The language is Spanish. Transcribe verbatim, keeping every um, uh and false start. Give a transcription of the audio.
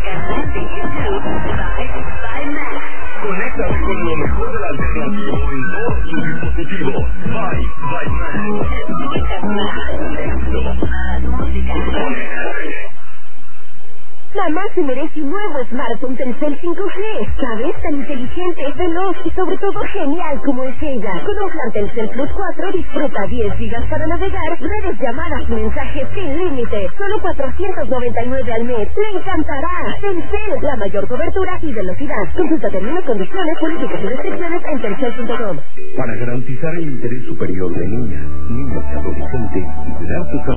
Atlantic YouTube by, by Max. Conéctate con lo mejor del alternativo en todos tus dispositivos. Bye, by Max. Escuchas más éxito, más música. Mamá se merece un nuevo smartphone Telcel cinco G. ¿Sabes? Tan inteligente, veloz y sobre todo genial como es ella. Con un plan Telcel Plus cuatro disfruta diez gigas para navegar, redes, llamadas y mensajes sin límite. Solo cuatrocientos noventa y nueve al mes. ¡Le encantará! Telcel, la mayor cobertura y velocidad. Consulta términos, condiciones, políticas y restricciones en telcel punto com. Para garantizar el interés superior de niñas, niños y adolescentes y cuidar su